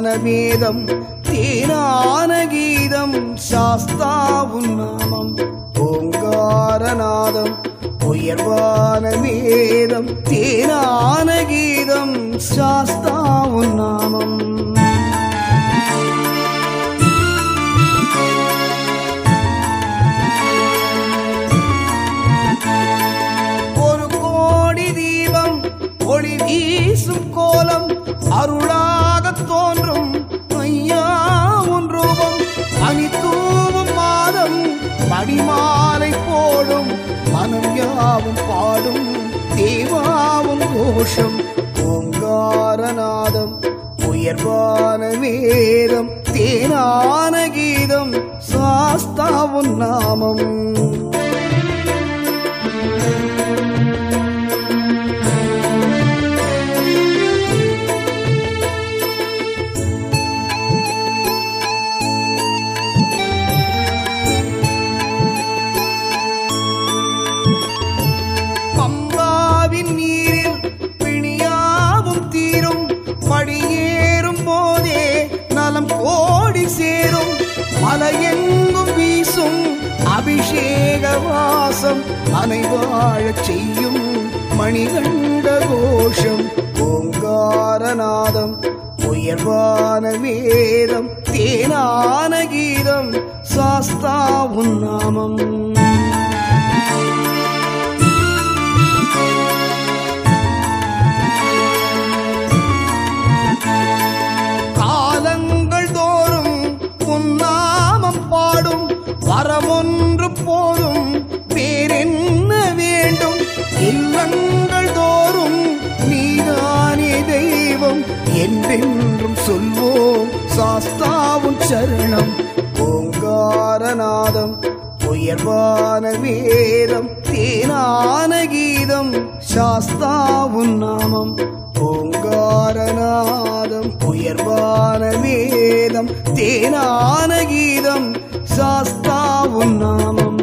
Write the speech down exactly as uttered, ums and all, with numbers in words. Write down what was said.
உயர்வான வேதம் தேனான கீதம் சாஸ்தாவுன் நாமம் ஓங்காரநாதம் உயர்வான வேதம் தேனான கீதம் சாஸ்தாவுன் நாமம் ஒரு கோடி தீபம் ஒளி வீசும் கோலம் அருளாக தோன்றும் ஐயா உன் ரூபம் அணி தூவும் மாதம் மணிமாலை போடும் மனம் யாவும் பாடும் தேவாவும் கோஷம் ஓங்காரநாதம் உயர்வான வேதம் தேனான கீதம் சாஸ்தாவுன் நாமம் நீரில் பிணியாவும் தீரும் படியேறும் போதே நலம் கோடி சேரும் மலையெங்கும் வீசும் அபிஷேக வாசம் அனைவாழச் செய்யும் மணிகண்ட கோஷம் ஓங்காரநாதம் உயர்வான வேதம் தேனான கீதம் சாஸ்தாவுன் நாமம் பாடும் வரமொன்று போதும் வேறென்ன வேண்டும் இல்லங்கள் தோறும் நீதானே தெய்வம் என்றென்றும் சொல்வோம் சாஸ்தாவுன் சரணம் ஓங்காரநாதம் உயர்வான வேதம் தேனான கீதம் சாஸ்தாவுன் நாமம் ஓங்காரநாதம் உயர்வான வேதம் தேனான கீதம் சாஸ்தாவுன் நாமம்